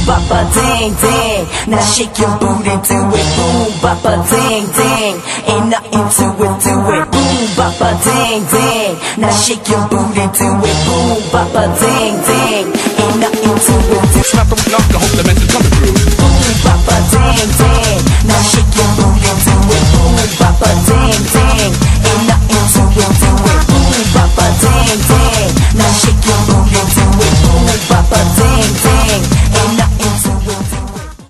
boppa ding ding. Now shake your booty to it, boom boppa ding ding. Ain't nothing to it, do it, boom boppa ding ding. Now shake your booty to it, boom boppa ding ding. Ain't nothing to it. Snap them, knock the hook,